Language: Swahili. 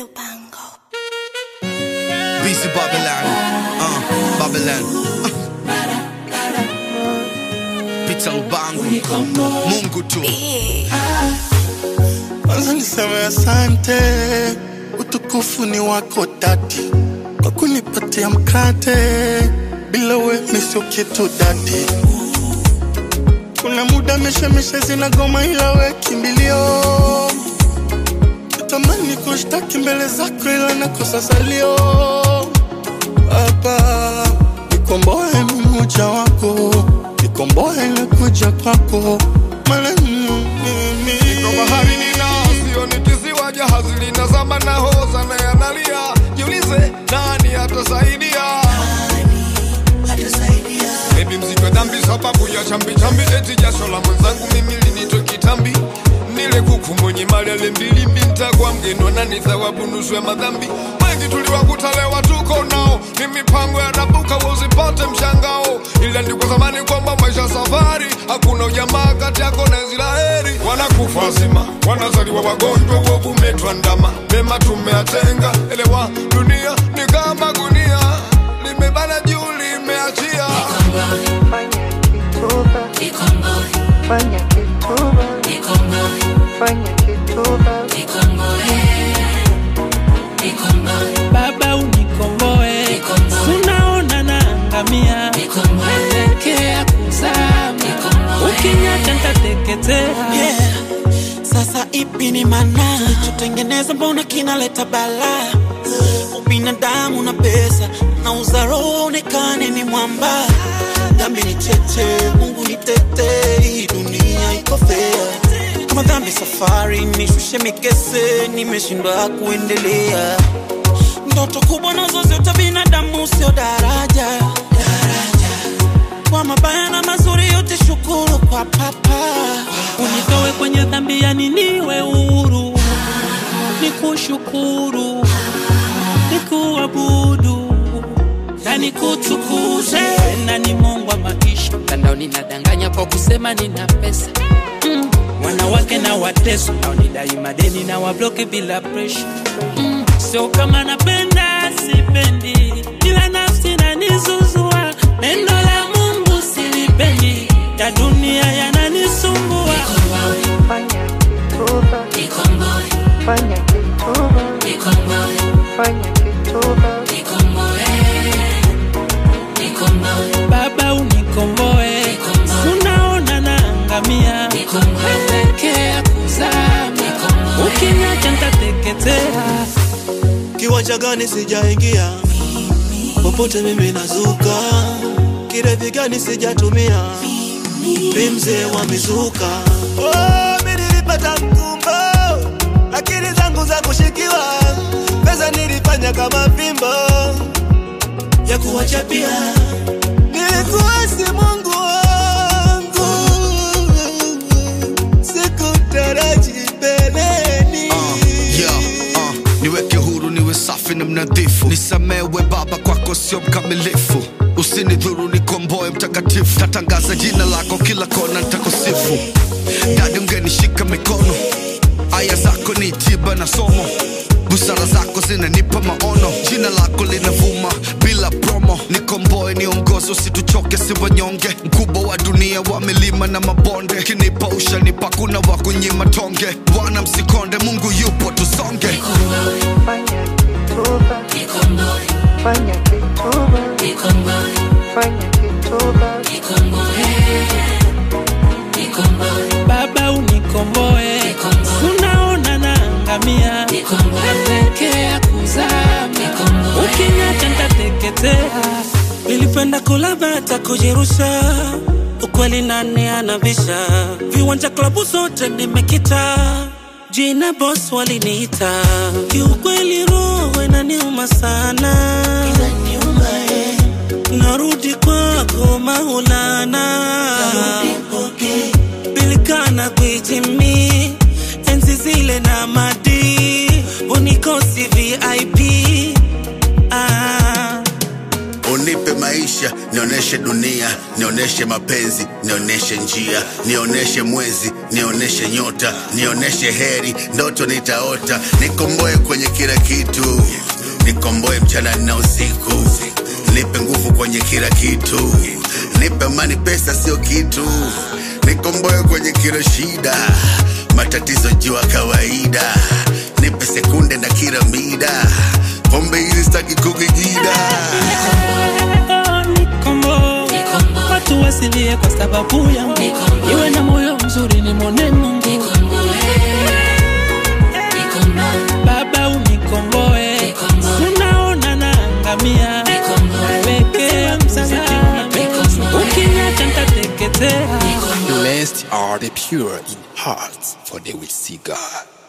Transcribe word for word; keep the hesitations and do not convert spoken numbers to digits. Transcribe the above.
Lupango. B C Babylon, uh, Babylon, uh. Pizza Lupango, Mungu tu. Kwanza niseme asante, utukufu ni wako dadi, kwa kunipatia mkate, bila we misio kitu dadi. Kuna muda meshe zinagoma ila we kimbilio, natamani kushtaki mbele zako ila nakosa salio. Baba, nikomboe mmoja wako, nikomboe na kuja kwako, maana mimi niko bahari nina sio nikiziwa jahazi linazama na hoza na yanalia. Jiulize nani atasaidia? Baby mziko dhambi sababu ya chambi chambi, eti jasho la mwenzangu mimi linitoe kitambi. Nile kuku mwenye mali ale mbili mbinta kwa mgeni wanani thawabu nusu ya madhambi. Wengi tuliwakuta leo tuko nao, ni mipango ya nabuka usipate mshangao. Ila ndiko zamani kwamba maisha safari, hakuna ujamaa kati yako na Israeli. Wanakufa zima, wanazaliwa wagonjwa, uovu umetuandama, mema tumeatenga. Elewa dunia ni kama gunia, limebana juu limeachia. Fanya kituba, fanya kituba, Baba unikomboe, unaona naangamia, naelekea kuzama, ukiniacha nitateketea. Yeah. Sasa ipi ni maana tutengeneza mbona kinaleta balaa? Ubinadamu na pesa na uzaro onekane ni mwamba. Dhambi ni tete, Mungu ni tete, hii dunia iko fair. Kama dhambi safari, nishushe mikese, nimeshindwa kuendelea. Ndoto kubwa nazo zote binadamu sio daraja. Daraja. Kwa mabaya na mazuri yote shukuru kwa papa. Unitoe kwenye dhambi ya niwe huru, nikushukuru, nikuabudu, na nikutukuze. Na ni Mungu wa maisha, tandao ninadanganya kwa kusema nina pesa. Mm. Wanawake na wateso, nao nidai madeni na wabloke bila pressure. Mm. Sio kama napenda sipendi, ila nafsi na nizuzua. Neno la Mungu silipendi, ya dunia yananisumbua. fanya kituba, fanya kituba, fanya kituba, Baba unikomboe, unaona naangamia, naelekea kuzama, ukiniacha nitateketea. Kiwanja gani sijaingia, popote mimi nazuka. Kirevi gani sijatumia, mzee wa mizuka. Oh, mimi nilipata mkumbo, akili zangu za kushikiwa. Pesa nilifanya kama fimbo ya kuwachapia. Nilikuwa si Mungu wangu, sikutaraji mbeleni. Uh, yeah, uh, niweke huru niwe safi na mnadhifu. Nisamewe Baba kwako sio mkamilifu. Usinidhuru nikomboe mtakatifu. Tatangaza jina lako kila kona nitakusifu. Dadi ungenishika mikono, aya zako ni tiba na somo. Busara zako zinanipa maono, jina lako linavuma bila promo. Nikomboe niongozo usituchoke si wanyonge. Mkubwa wa dunia wa milima na mabonde, kinipa ushanipa kuna wa kunyima tonge. Bwana msikonde, Mungu yupo tusonge. fanya kituba, fanya kituba, fanya kituba, Baba unikomboe, unaona naangamia, naelekea kuzama, ukiniacha nitateketea. Nilipenda kula bata kujirusha, ukweli nani anabisha. Viwanja klabu zote nimekita, jina boss waliniita. Kiukweli roho inaniuma sana, narudi kwako Maulana. Bilikana kuitimi, enzi zile na madi, unikosi V I P. Ah. Unipe maisha, nioneshe dunia, nioneshe mapenzi, nioneshe njia, nioneshe mwezi, nioneshe nyota, nioneshe heri, ndoto nitaota. Nikomboe kwenye kila kitu, nikomboe mchana na usiku. Nipe nguvu kwenye kila kitu, nipe amani, pesa sio kitu. Nikomboe kwenye kila shida, matatizo jua kawaida. Nipe sekunde na kila mida, pombe hizi sitaki kukigida. Watu wasilie kwa sababu yangu, iwe na moyo mzuri ni mwone Mungu. Baba unikomboe, unaona naangamia, weke msamaha, ukiniacha nitateketea. Blessed are the pure in heart, for they will see God.